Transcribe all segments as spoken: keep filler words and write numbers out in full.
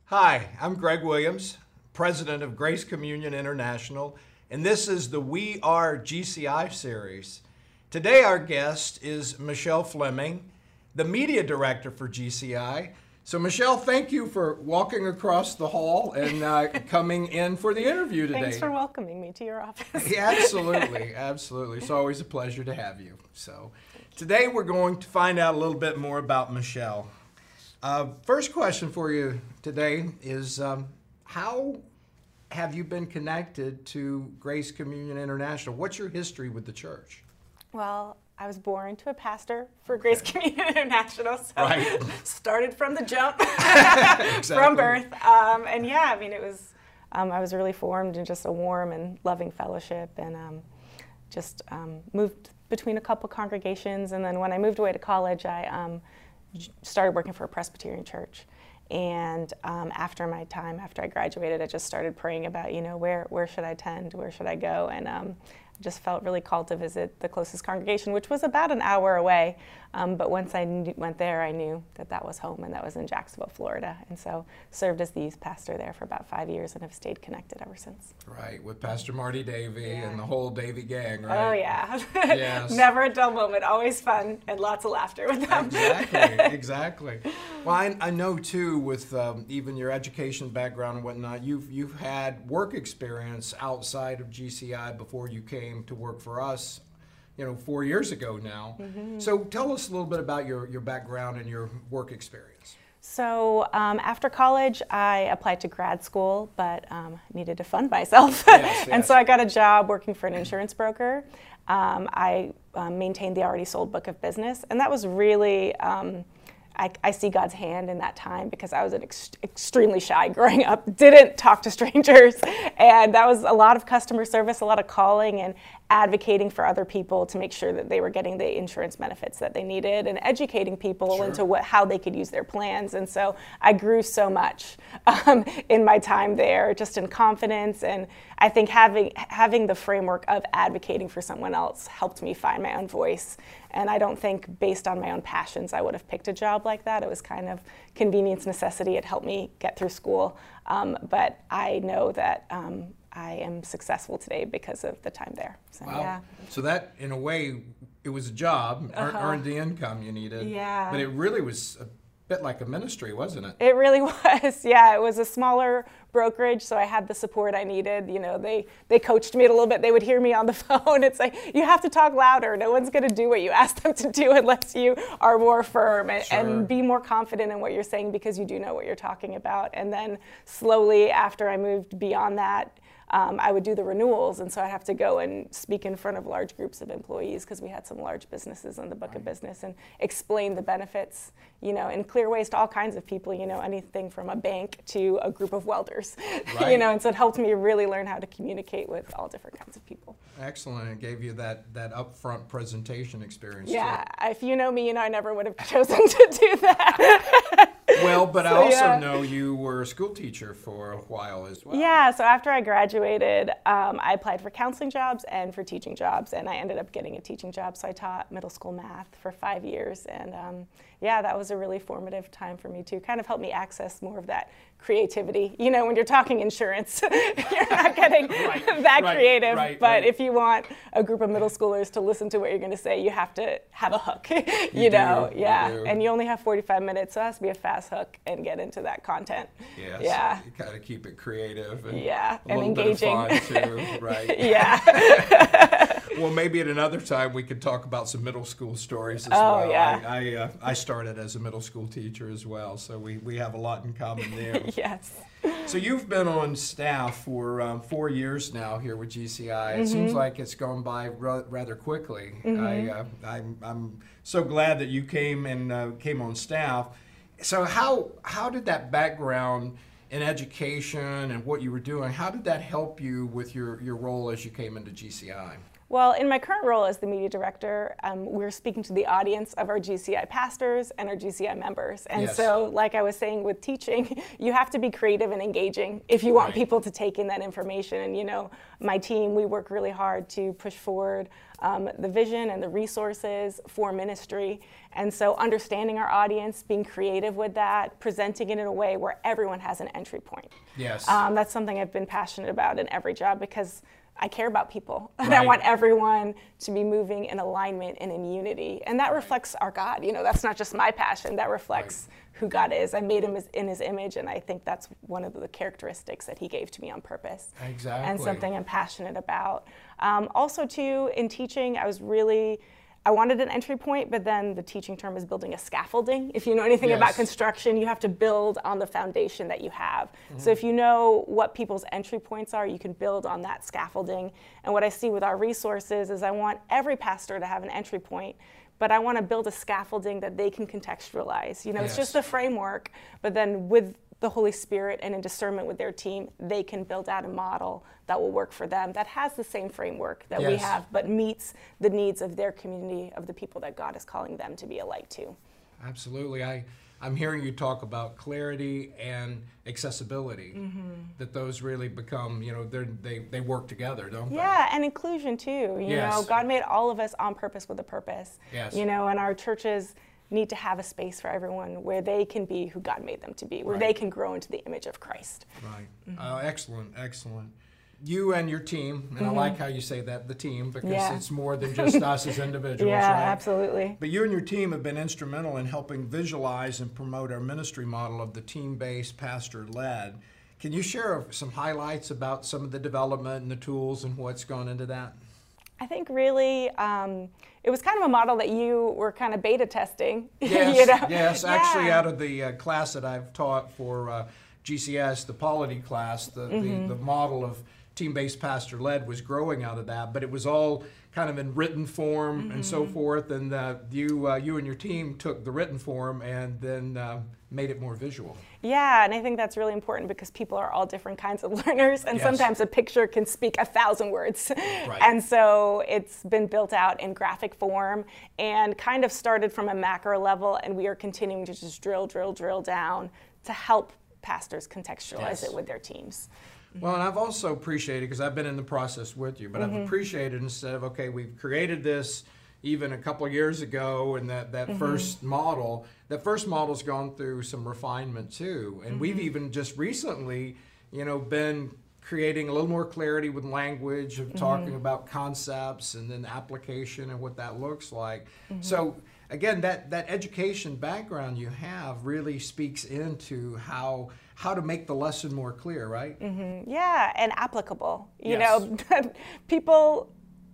Hi, I'm Greg Williams, president of Grace Communion International, and this is the We Are G C I series. Today our guest is Michelle Fleming, the media director for G C I. So Michelle, thank you for walking across the hall and uh, coming in for the interview today. Thanks for welcoming me to your office. Yeah, absolutely, absolutely. It's always a pleasure to have you. So today we're going to find out a little bit more about Michelle. Uh, first question for you today is um, how have you been connected to Grace Communion International? What's your history with the church? Well, I was born to a pastor for Grace Communion International, so Right. started from the jump, Exactly. from birth. Um, and yeah, I mean, it was, um, I was really formed in just a warm and loving fellowship, and um, just um, moved between a couple congregations. And then when I moved away to college, I um, started working for a Presbyterian church. And um, after my time, after I graduated, I just started praying about, you know, where where should I attend, where should I go, and um, I just felt really called to visit the closest congregation, which was about an hour away. Um, but once I knew, went there, I knew that that was home, and that was in Jacksonville, Florida. And so served as the youth pastor there for about five years and have stayed connected ever since. Right, with Pastor Marty Davey Yeah. and the whole Davey gang, right? Oh, yeah. Yes. Never a dull moment, always fun, and lots of laughter with them. Exactly, exactly. Well, I, I know too, with um, even your education background and whatnot, you've you've had work experience outside of G C I before you came to work for us, you know, four years ago now. Mm-hmm. So tell us a little bit about your, your background and your work experience. So um, after college, I applied to grad school, but um, needed to fund myself. Yes, And yes. so I got a job working for an insurance broker. Um, I um, maintained the already sold book of business, and that was really, um, I, I see God's hand in that time, because I was an ex- extremely shy growing up, didn't talk to strangers, and that was a lot of customer service, a lot of calling and advocating for other people to make sure that they were getting the insurance benefits that they needed, and educating people Sure. into what how they could use their plans. And so I grew so much um, in my time there, just in confidence. And I think having having the framework of advocating for someone else helped me find my own voice. And I don't think, based on my own passions, I would have picked a job like that. It was kind of convenience, necessity. It helped me get through school. Um, but I know that um, I am successful today because of the time there. So, Wow. yeah. So that, in a way, it was a job, ear- Uh-huh. earned the income you needed. Yeah. But it really was a bit like a ministry, wasn't it? It really was. Yeah, it was a smaller brokerage, so I had the support I needed. You know, they they coached me a little bit. They would hear me on the phone. It's like, you have to talk louder. No one's going to do what you ask them to do unless you are more firm and, Sure. and be more confident in what you're saying, because you do know what you're talking about. And then slowly, after I moved beyond that, Um, I would do the renewals, and so I'd have to go and speak in front of large groups of employees, because we had some large businesses in the book of business, and explain the benefits, you know, in clear ways to all kinds of people, you know, anything from a bank to a group of welders, Right. you know, and so it helped me really learn how to communicate with all different kinds of people. Excellent. It gave you that, that upfront presentation experience. Yeah, too. if you know me, you know I never would have chosen to do that. Well, but I So, also yeah. know you were a school teacher for a while as well. Yeah, so after I graduated, um, I applied for counseling jobs and for teaching jobs, and I ended up getting a teaching job. So I taught middle school math for five years, and um, yeah, that was a really formative time for me too. Kind of helped me access more of that creativity. You know, when you're talking insurance, you're not getting Right, that right, creative, right, but right. if you want a group of middle schoolers to listen to what you're going to say, you have to have a hook, you, You know, do, you yeah, do. and you only have forty-five minutes, so it has to be a fast hook and get into that content. Yes. Yeah. You kind of keep it creative and Yeah, a and little engaging. bit of fun too, right? Yeah. Well, maybe at another time we could talk about some middle school stories as Oh, well. yeah. I I, uh, I started as a middle school teacher as well, so we, we have a lot in common there. Yes. So you've been on staff for um, four years now here with G C I. It seems like it's gone by ra- rather quickly. I, uh, I'm, I'm so glad that you came and uh, came on staff. So how how did that background in education and what you were doing, how did that help you with your, your role as you came into G C I? Well, in my current role as the media director, um, we're speaking to the audience of our G C I pastors and our G C I members. And Yes. so, like I was saying with teaching, you have to be creative and engaging if you want Right. people to take in that information. And, you know, my team, we work really hard to push forward um, the vision and the resources for ministry. And so understanding our audience, being creative with that, presenting it in a way where everyone has an entry point. Yes. Um, that's something I've been passionate about in every job because I care about people and I Right. want everyone to be moving in alignment and in unity. And that reflects our God. You know, that's not just my passion, that reflects Right. who God is. I made him as- in his image, and I think that's one of the characteristics that he gave to me on purpose. Exactly. And something I'm passionate about. Um, also, too, in teaching, I was really, I wanted an entry point, but then the teaching term is building a scaffolding. If you know anything Yes. about construction, you have to build on the foundation that you have. Mm-hmm. So if you know what people's entry points are, you can build on that scaffolding. And what I see with our resources is I want every pastor to have an entry point, but I want to build a scaffolding that they can contextualize. You know, Yes. it's just a framework, but then with the Holy Spirit and in discernment with their team, they can build out a model that will work for them, that has the same framework that we Yes. have, but meets the needs of their community, of the people that God is calling them to be a light to. Absolutely. I, I'm hearing you talk about clarity and accessibility, Mm-hmm. that those really become, you know, they're, they they work together, don't they? Yeah, and inclusion too. You Yes. know, God made all of us on purpose with a purpose. Yes. You know, and our churches need to have a space for everyone where they can be who God made them to be, where Right. they can grow into the image of Christ. Right. Mm-hmm. Uh, excellent, excellent. You and your team, and I like how you say that, the team, because Yeah. it's more than just us as individuals, Yeah, right? absolutely. But you and your team have been instrumental in helping visualize and promote our ministry model of the team-based, pastor-led. Can you share some highlights about some of the development and the tools and what's gone into that? I think really um, it was kind of a model that you were kind of beta testing. Yes, you know? yes. Actually, Yeah. out of the uh, class that I've taught for uh, G C S, the polity class, the, Mm-hmm. the, the model of team-based pastor-led was growing out of that, but it was all kind of in written form Mm-hmm. and so forth, and uh, you, uh, you and your team took the written form and then uh, made it more visual. Yeah, and I think that's really important because people are all different kinds of learners, and Yes. sometimes a picture can speak a thousand words. Right. And so it's been built out in graphic form and kind of started from a macro level, and we are continuing to just drill, drill, drill down to help pastors contextualize Yes. it with their teams. Well, and I've also appreciated, because I've been in the process with you, but Mm-hmm. I've appreciated instead of, okay, we've created this even a couple of years ago, and that, that Mm-hmm. first model, that first model's gone through some refinement too. And we've Mm-hmm. even just recently, you know, been creating a little more clarity with language of talking Mm-hmm. about concepts and then application and what that looks like. Mm-hmm. So again, that, that education background you have really speaks into how how to make the lesson more clear, right? Mm-hmm. Yeah, and applicable. You Yes. know, people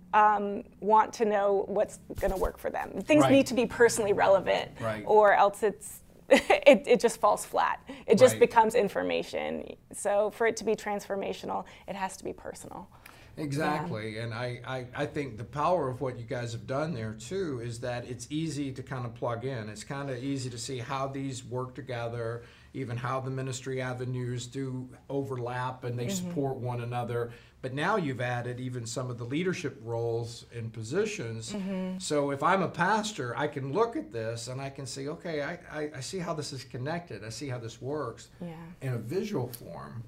um, want to know what's going to work for them. Things Right. need to be personally relevant, Right. or else it's it, it just falls flat. It just Right. becomes information. So for it to be transformational, it has to be personal. Exactly, and I, I, I think the power of what you guys have done there too is that it's easy to kind of plug in. It's kind of easy to see how these work together, even how the ministry avenues do overlap and they support one another. But now you've added even some of the leadership roles and positions. So if I'm a pastor, I can look at this and I can see, okay, I, I, I see how this is connected. I see how this works Yeah. in a visual form.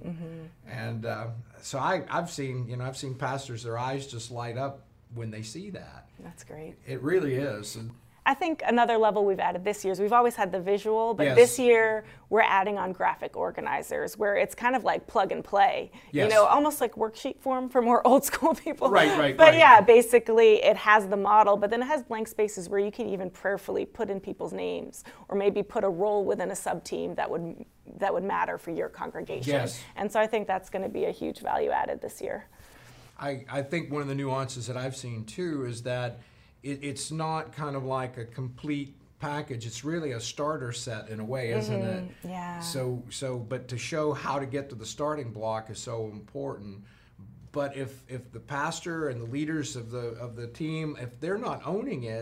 And uh, so I, I've seen, you know, I've seen pastors, their eyes just light up when they see that. That's great. It really is. And I think another level we've added this year is we've always had the visual, but Yes. this year we're adding on graphic organizers where it's kind of like plug and play, Yes. you know, almost like worksheet form for more old school people. Right, right, But right. yeah, basically it has the model, but then it has blank spaces where you can even prayerfully put in people's names or maybe put a role within a sub team that would that would matter for your congregation. Yes. And so I think that's going to be a huge value added this year. I, I think one of the nuances that I've seen too is that it, it's not kind of like a complete package. It's really a starter set in a way, isn't it? Yeah. So, so, but to show how to get to the starting block is so important. But if if the pastor and the leaders of the of the team, if they're not owning it,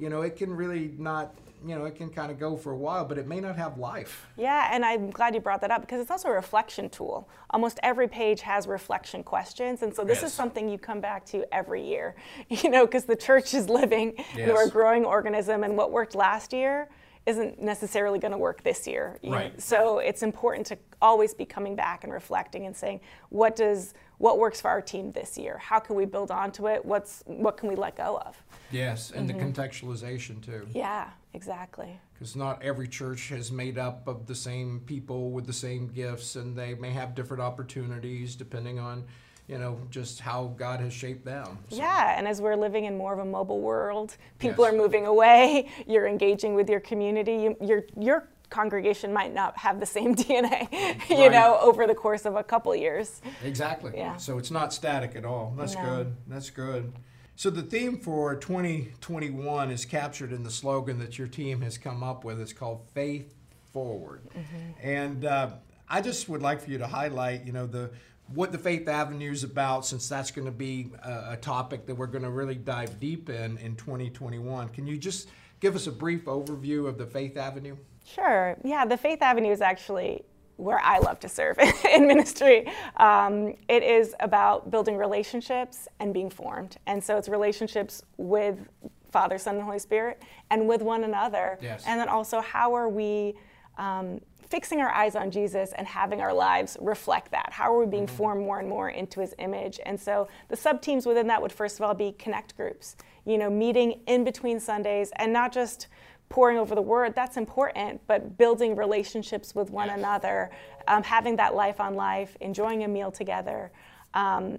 you know, it can really not, you know, it can kind of go for a while, but it may not have life. Yeah, and I'm glad you brought that up because it's also a reflection tool. Almost every page has reflection questions, and so this Yes. is something you come back to every year, you know, because the church is living, Yes. we're a growing organism, and what worked last year isn't necessarily going to work this year. you Right. know. So it's important to always be coming back and reflecting and saying, what does what works for our team this year? How can we build onto it? What's what can we let go of? Yes, and the contextualization too. Yeah, exactly. Because not every church is made up of the same people with the same gifts, and they may have different opportunities depending on, you know, just how God has shaped them. So, Yeah, and as we're living in more of a mobile world, people Yes. are moving away, you're engaging with your community, you, your your congregation might not have the same D N A, you Right. know, over the course of a couple years. Exactly. Yeah. So it's not static at all. That's No. good. That's good. So the theme for twenty twenty-one is captured in the slogan that your team has come up with. It's called Faith Forward. Mm-hmm. And uh, I just would like for you to highlight, you know, the what the Faith Avenue is about, since that's going to be a, a topic that we're going to really dive deep in in twenty twenty-one. Can you just give us a brief overview of the Faith Avenue? Sure. Yeah, the Faith Avenue is actually where I love to serve in ministry. Um, it is about building relationships and being formed. And so it's relationships with Father, Son, and Holy Spirit, and with one another. Yes. And then also, how are we um, fixing our eyes on Jesus and having our lives reflect that? How are we being formed more and more into his image? And so the sub-teams within that would first of all be connect groups, you know, meeting in between Sundays, and not just pouring over the word, that's important, but building relationships with one Yes. another, um, having that life on life, enjoying a meal together, um,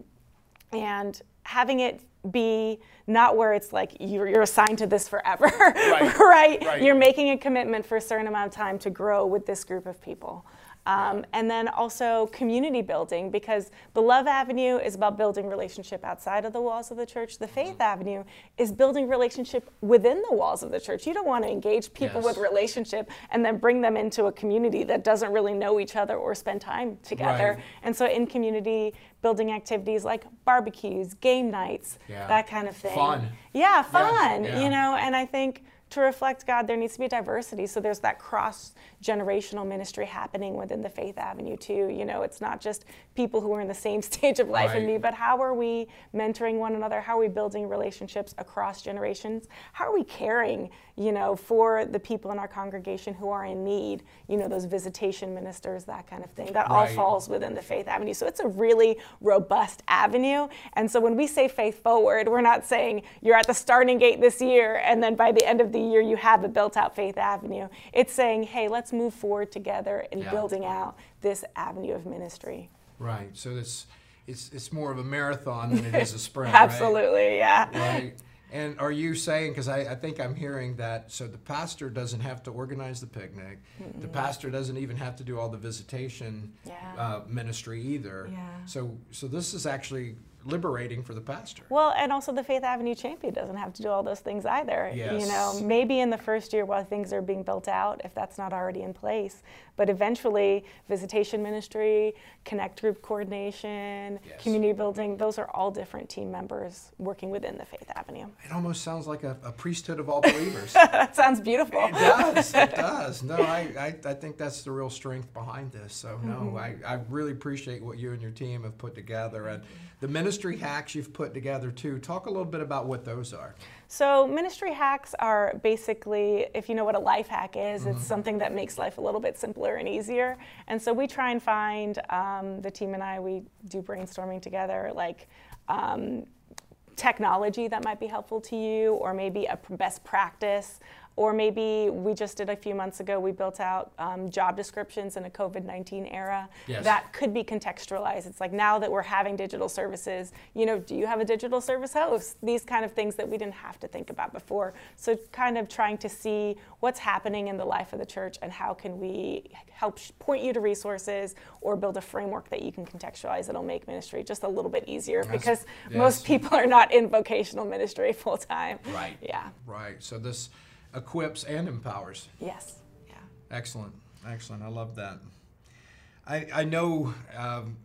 and having it be not where it's like you're, you're assigned to this forever, Right. right? Right. You're making a commitment for a certain amount of time to grow with this group of people. Um, Yeah. And then also community building, because the Love Avenue is about building relationship outside of the walls of the church. The Faith Avenue is building relationship within the walls of the church. You don't want to engage people Yes. with relationship and then bring them into a community that doesn't really know each other or spend time together. Right. And so in community building activities like barbecues, game nights, Yeah. that kind of thing. Fun. Yeah, fun, yeah. you know, and I think to reflect God, there needs to be diversity. So there's that cross-generational ministry happening within the Faith Avenue too. You know, it's not just people who are in the same stage of life Right. as me, but how are we mentoring one another? How are we building relationships across generations? How are we caring, you know, for the people in our congregation who are in need? You know, those visitation ministers, that kind of thing. That all Right. falls within the Faith Avenue. So it's a really robust avenue. And so when we say Faith Forward, we're not saying you're at the starting gate this year and then by the end of the year you have a built out Faith Avenue. It's saying, hey, let's move forward together in Yeah. building out this avenue of ministry. Right. So it's it's it's more of a marathon than it is a sprint. Right? Absolutely, yeah. Right. And are you saying, because I, I think I'm hearing that, so the pastor doesn't have to organize the picnic, the pastor doesn't even have to do all the visitation Yeah. uh, ministry either. Yeah. So so this is actually liberating for the pastor. Well, and also the Faith Avenue champion doesn't have to do all those things either. Yes. You know, maybe in the first year while things are being built out, if that's not already in place. But eventually, visitation ministry, connect group coordination, Yes. community building, those are all different team members working within the Faith Avenue. It almost sounds like a, a priesthood of all believers. That sounds beautiful. It does. It does. No, I, I, I think that's the real strength behind this. So, no, Mm-hmm. I, I really appreciate what you and your team have put together. And the ministry hacks you've put together, too. Talk a little bit about what those are. So ministry hacks are basically, if you know what a life hack is, Mm-hmm. it's something that makes life a little bit simpler and easier. And so we try and find, um, the team and I, we do brainstorming together, like um, technology that might be helpful to you, or maybe a pr- best practice. Or maybe we just did a few months ago, we built out um, job descriptions in a COVID nineteen era Yes. that could be contextualized. It's like now that we're having digital services, you know, do you have a digital service host? These kind of things that we didn't have to think about before. So kind of trying to see what's happening in the life of the church and how can we help sh- point you to resources or build a framework that you can contextualize that'll make ministry just a little bit easier, That's- because yes. most people are not in vocational ministry full time. Right. Yeah. Right. So this equips and empowers. Yes. Yeah. Excellent. Excellent. I love that. I, I know um,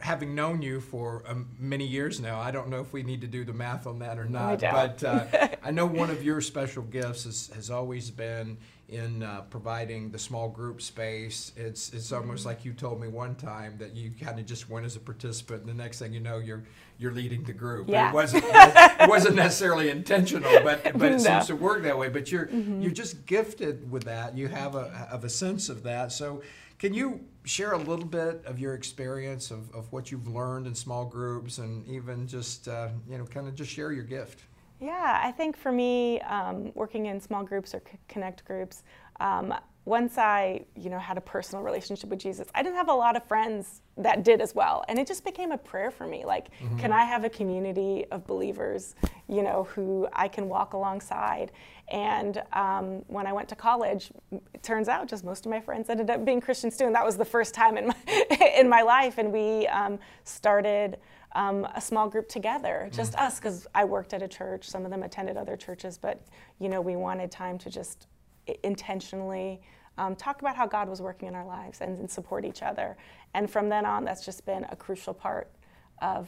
having known you for um, many years now, I don't know if we need to do the math on that or We not, don't. but uh, I know one of your special gifts is, has always been in uh, providing the small group space. It's it's almost like you told me one time that you kind of just went as a participant, and the next thing you know, you're you're leading the group. Yeah. It wasn't it wasn't necessarily intentional, but but it No. seems to work that way. But you're Mm-hmm. you're just gifted with that. You have a of a sense of that. So can you share a little bit of your experience of, of what you've learned in small groups, and even just uh, you know kind of just share your gift? Yeah, I think for me, um, working in small groups or c- connect groups, um, once I, you know, had a personal relationship with Jesus, I didn't have a lot of friends that did as well, and it just became a prayer for me. Like, mm-hmm. can I have a community of believers, you know, who I can walk alongside? And um, when I went to college, it turns out just most of my friends ended up being Christians too, and that was the first time in my in my life. And we um, started. Um, a small group together, just mm. us, because I worked at a church. Some of them attended other churches, but you know, we wanted time to just intentionally um, talk about how God was working in our lives and, and support each other. And from then on, that's just been a crucial part of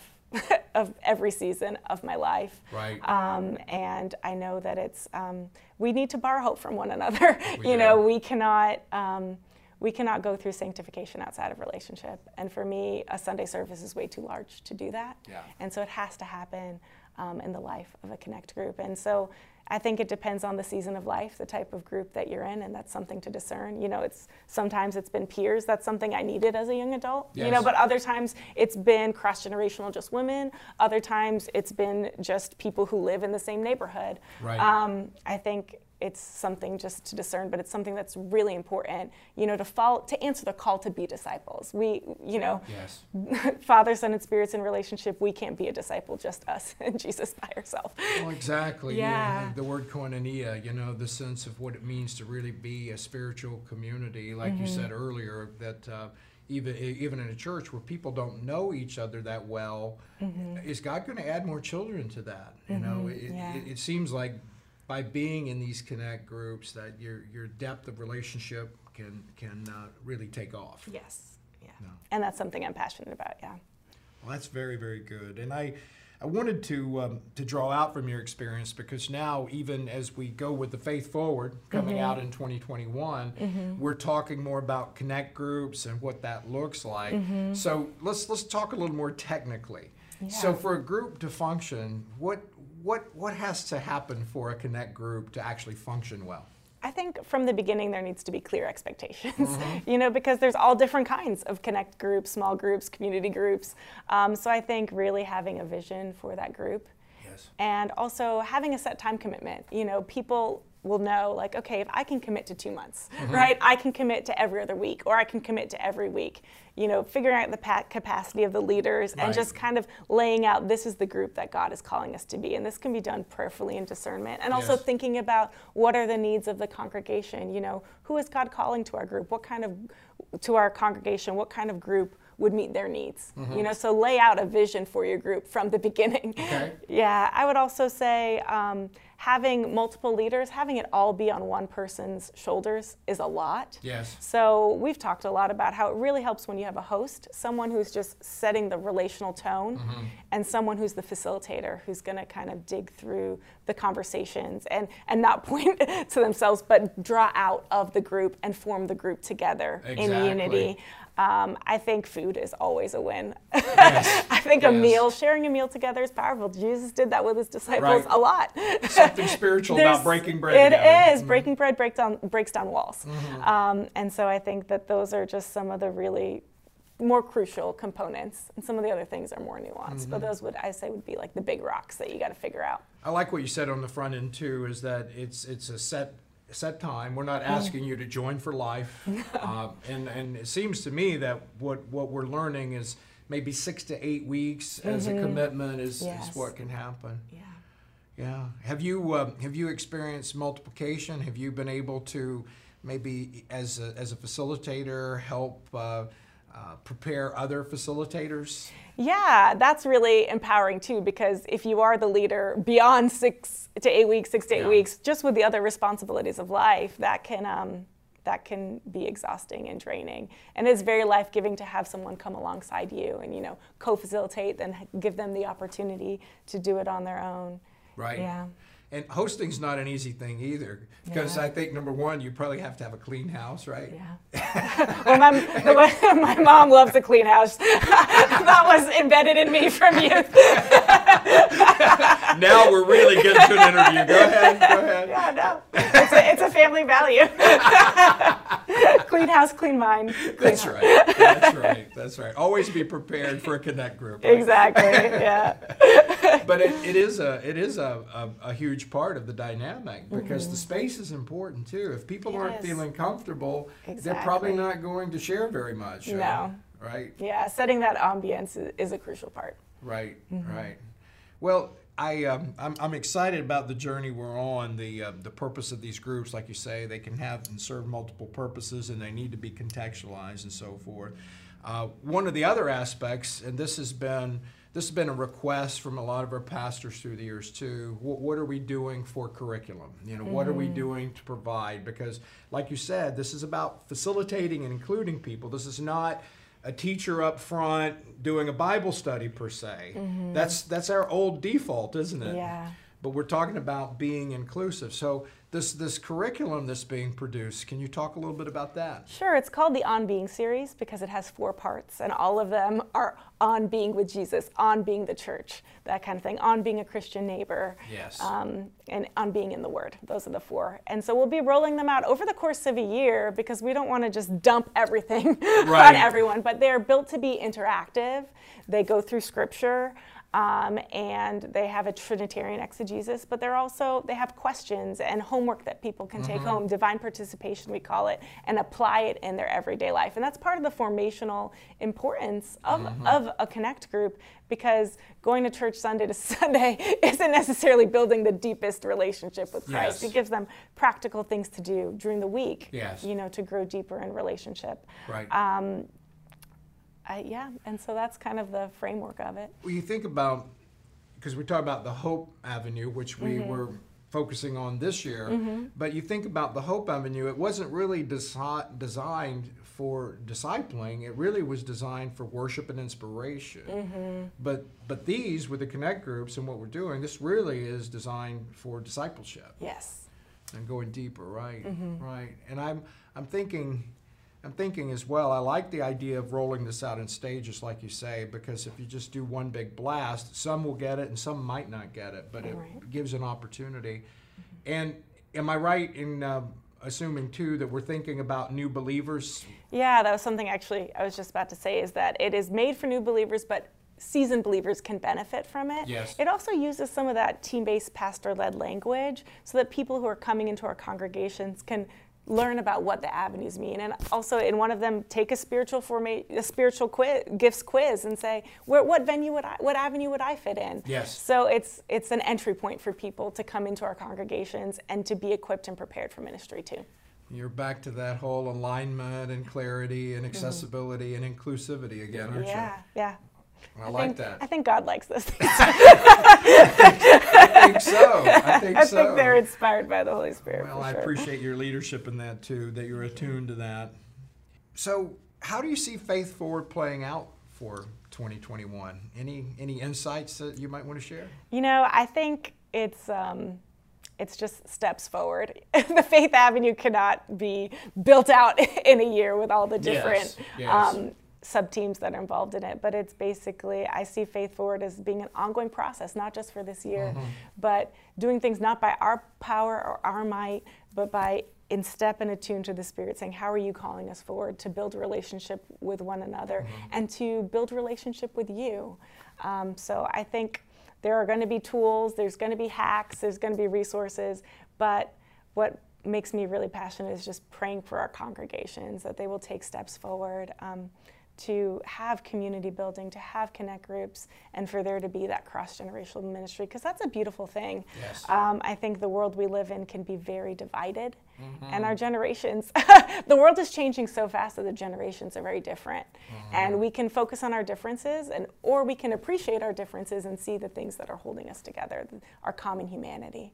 of every season of my life. Right. Um, and I know that it's um, we need to borrow hope from one another. We you do. know, we cannot. Um, We cannot go through sanctification outside of relationship. And for me, a Sunday service is way too large to do that. Yeah. And so it has to happen um, in the life of a Connect group. And so I think it depends on the season of life, the type of group that you're in, and that's something to discern. You know, it's sometimes it's been peers. That's something I needed as a young adult. Yes. You know, but other times it's been cross-generational, just women. Other times it's been just people who live in the same neighborhood. Right. Um, I think it's something just to discern, but it's something that's really important, you know, to follow, to answer the call to be disciples. We, you know, Yes. Father, Son, and Spirit's in relationship. We can't be a disciple, just us and Jesus by ourselves. Well, exactly. Yeah. The word koinonia, you know, the sense of what it means to really be a spiritual community, like you said earlier, that uh, even even in a church where people don't know each other that well, is God going to add more children to that? You know, it, Yeah. it, it seems like by being in these connect groups that your your depth of relationship can can uh, really take off. Yes. Yeah. No. And that's something I'm passionate about. Yeah. Well, that's very, very good. And I, I wanted to um, to draw out from your experience, because now, even as we go with the Faith Forward coming Mm-hmm. out in twenty twenty-one, mm-hmm. we're talking more about connect groups and what that looks like. Mm-hmm. So let's let's talk a little more technically. Yeah. So for a group to function, what what what has to happen for a connect group to actually function well? I think from the beginning there needs to be clear expectations, mm-hmm. you know, because there's all different kinds of connect groups, small groups, community groups. Um, so I think really having a vision for that group, Yes. and also having a set time commitment. You know, people will know, like, okay, if I can commit to two months, mm-hmm. right, I can commit to every other week, or I can commit to every week. You know, figuring out the pa- capacity of the leaders, Right. and just kind of laying out, this is the group that God is calling us to be. And this can be done prayerfully in discernment. And also Yes. thinking about, what are the needs of the congregation? You know, who is God calling to our group? What kind of, to our congregation, what kind of group would meet their needs? Mm-hmm. You know, so lay out a vision for your group from the beginning. Okay. Yeah, I would also say um, having multiple leaders, having it all be on one person's shoulders is a lot. Yes. So we've talked a lot about how it really helps when you have a host, someone who's just setting the relational tone, mm-hmm. and someone who's the facilitator, who's going to kind of dig through the conversations and, and not point to themselves, but draw out of the group and form the group together Exactly. in unity. Um, I think food is always a win. Yes. I think Yes. a meal, sharing a meal together is powerful. Jesus did that with his disciples Right. a lot. Something spiritual There's- about breaking bread It together. is. Breaking bread break down, breaks down walls. Mm-hmm. Um, and so I think that those are just some of the really more crucial components. And some of the other things are more nuanced. Mm-hmm. But those would, I say, would be like the big rocks that you got to figure out. I like what you said on the front end too, is that it's it's a set set time. We're not asking you to join for life. uh, and, and it seems to me that what, what we're learning is maybe six to eight weeks as a commitment is, Yes. is what can happen. Yeah. Yeah. Have you uh, have you experienced multiplication? Have you been able to maybe as a, as a facilitator help uh, uh, prepare other facilitators? Yeah, that's really empowering too, because if you are the leader beyond six to eight weeks, six to eight Yeah. weeks, just with the other responsibilities of life, that can um, that can be exhausting and draining. And it's very life-giving to have someone come alongside you and, you know, co-facilitate and give them the opportunity to do it on their own. Right. Yeah. And hosting's not an easy thing either, because Yeah. I think, number one, you probably have to have a clean house, right? Yeah. Well, my, the, my mom loves a clean house. That was embedded in me from youth. Now we're really getting to an interview. Go ahead. Go ahead. Yeah, no. It's a, it's a family value. Clean house, clean mind. Clean That's house. right. That's right. That's right. Always be prepared for a connect group. Right? Exactly. Yeah. But it, it is a it is a, a, a huge part of the dynamic, because Mm-hmm. the space is important too. If people aren't Yes. feeling comfortable, they're Exactly. probably not going to share very much. uh, No. Right. Yeah, setting that ambience is, is a crucial part. Right. Mm-hmm. Right. Well, I um, I'm, I'm excited about the journey we're on. The uh, the purpose of these groups, like you say, they can have and serve multiple purposes, and they need to be contextualized and so forth. Uh, one of the other aspects, and this has been this has been a request from a lot of our pastors through the years too. What, what are we doing for curriculum? You know, what are we doing to provide? Because, like you said, this is about facilitating and including people. This is not a teacher up front doing a Bible study per se. Mm-hmm. That's that's our old default, isn't it? Yeah. But we're talking about being inclusive. So this this curriculum that's being produced, can you talk a little bit about that? Sure, it's called the On Being series because it has four parts, and all of them are on being with Jesus, on being the church, that kind of thing, on being a Christian neighbor, Yes. um, and on being in the Word. Those are the four. And so we'll be rolling them out over the course of a year because we don't want to just dump everything Right. on everyone, but they're built to be interactive. They go through Scripture. Um, and they have a Trinitarian exegesis, but they're also, they have questions and homework that people can take home, divine participation we call it, and apply it in their everyday life. And that's part of the formational importance of, of a Connect group, because going to church Sunday to Sunday isn't necessarily building the deepest relationship with Christ. Yes. It gives them practical things to do during the week, Yes. you know, to grow deeper in relationship. Right. Um, I, yeah, and so that's kind of the framework of it. Well, you think about, because we talk about the Hope Avenue, which we Mm-hmm. were focusing on this year, but you think about the Hope Avenue, it wasn't really desi- designed for discipling. It really was designed for worship and inspiration. Mm-hmm. But but these, with the Connect groups and what we're doing, this really is designed for discipleship Yes. and going deeper, right? Mm-hmm. Right. And I'm I'm thinking. I'm thinking as well, I like the idea of rolling this out in stages, like you say, because if you just do one big blast, some will get it and some might not get it, but it Right. gives an opportunity. And am I right in uh, assuming, too, that we're thinking about new believers? Yeah, that was something actually I was just about to say, is that it is made for new believers, but seasoned believers can benefit from it. Yes. It also uses some of that team-based pastor-led language so that people who are coming into our congregations can learn about what the avenues mean, and also in one of them take a spiritual forma- a spiritual quiz, gifts quiz, and say, where, what venue would I, what avenue would I fit in? Yes. So it's it's an entry point for people to come into our congregations and to be equipped and prepared for ministry too. You're back to that whole alignment and clarity and accessibility mm-hmm. and inclusivity again, aren't Yeah, yeah. you? I, I like think, that. I think God likes this. I think so. I think I so. think they're inspired by the Holy Spirit. Well, for I sure. appreciate your leadership in that too, that you're attuned to that. So, how do you see Faith Forward playing out for twenty twenty-one? Any any insights that you might want to share? You know, I think it's um, it's just steps forward. The Faith Avenue cannot be built out in a year with all the different Yes, yes. Um, sub-teams that are involved in it. But it's basically, I see Faith Forward as being an ongoing process, not just for this year, Mm-hmm. but doing things not by our power or our might, but by in step and attuned to the Spirit, saying, how are you calling us forward to build a relationship with one another Mm-hmm. and to build a relationship with you? Um, so I think there are going to be tools, there's going to be hacks, there's going to be resources, but what makes me really passionate is just praying for our congregations, that they will take steps forward um, to have community building, to have connect groups, and for there to be that cross-generational ministry, because that's a beautiful thing. Yes. Um, I think the world we live in can be very divided, Mm-hmm. and our generations, the world is changing so fast that the generations are very different, Mm-hmm. and we can focus on our differences, and or we can appreciate our differences and see the things that are holding us together, our common humanity.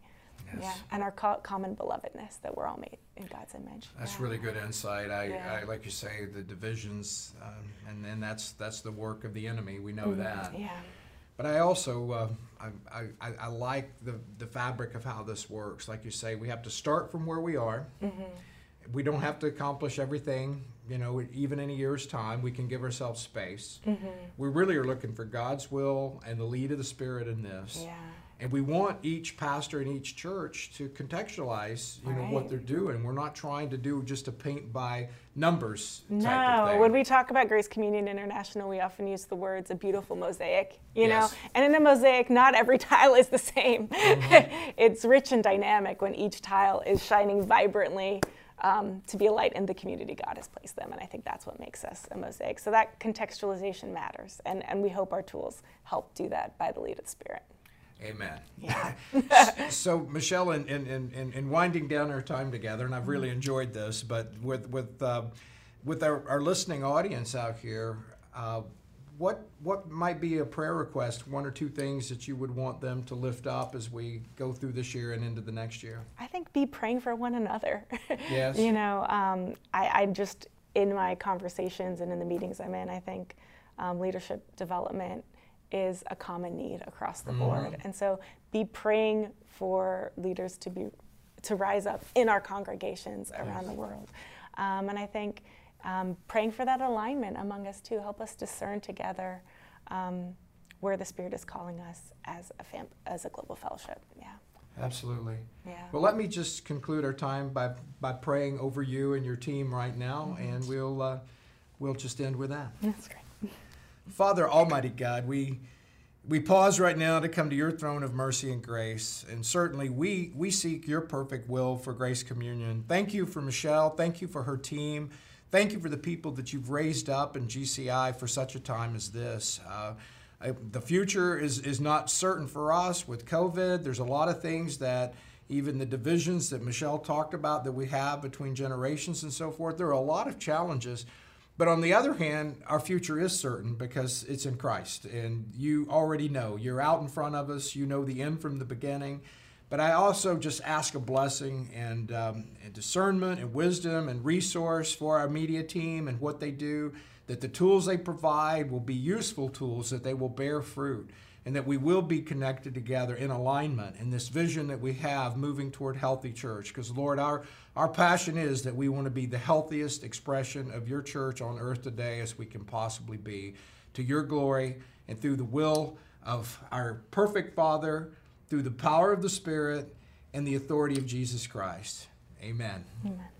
Yes. Yeah, and our co- common belovedness, that we're all made in God's image. That's yeah. really good insight. I, Yeah. I like you say, the divisions, um, and then that's that's the work of the enemy. We know Mm-hmm. that. Yeah. But I also uh, I, I, I like the the fabric of how this works. Like you say, we have to start from where we are. Mm-hmm. We don't have to accomplish everything, you know, even in a year's time. We can give ourselves space. Mm-hmm. We really are looking for God's will and the lead of the Spirit in this. Yeah. And we want each pastor in each church to contextualize, you know, what Right. they're doing. We're not trying to do just a paint by numbers type of No, thing. when we talk about Grace Communion International, we often use the words a beautiful mosaic, you Yes. know? And in a mosaic, not every tile is the same. Mm-hmm. It's rich and dynamic when each tile is shining vibrantly um, to be a light in the community God has placed them. And I think that's what makes us a mosaic. So that contextualization matters. And, and we hope our tools help do that by the lead of the Spirit. Amen. Yeah. So, Michelle, in, in, in, in winding down our time together, and I've really enjoyed this, but with with uh, with our, our listening audience out here, uh, what what might be a prayer request, one or two things that you would want them to lift up as we go through this year and into the next year? I think be praying for one another. Yes. You know, um, I, I just, in my conversations and in the meetings I'm in, I think um, leadership development is a common need across the board. Mm-hmm. And so be praying for leaders to be to rise up in our congregations around the world. Um, and I think um, praying for that alignment among us too, help us discern together um, where the Spirit is calling us as a fam- as a global fellowship. Yeah. Absolutely. Yeah. Well, let me just conclude our time by by praying over you and your team right now, Mm-hmm. and we'll uh, we'll just end with that. That's great. Father, Almighty God, we we pause right now to come to your throne of mercy and grace, and certainly we we seek your perfect will for Grace Communion. Thank you for Michelle. Thank you for her team. Thank you for the people that you've raised up in G C I for such a time as this. Uh, I, the future is is not certain for us with COVID. There's a lot of things that even the divisions that Michelle talked about that we have between generations and so forth. There are a lot of challenges. But on the other hand, our future is certain because it's in Christ. And you already know. You're out in front of us. You know the end from the beginning. But I also just ask a blessing and, um, and discernment and wisdom and resource for our media team and what they do, that the tools they provide will be useful tools, that they will bear fruit, and that we will be connected together in alignment in this vision that we have moving toward healthy church. Because, Lord, our, our passion is that we want to be the healthiest expression of your church on earth today as we can possibly be, to your glory and through the will of our perfect Father, through the power of the Spirit and the authority of Jesus Christ. Amen. Amen.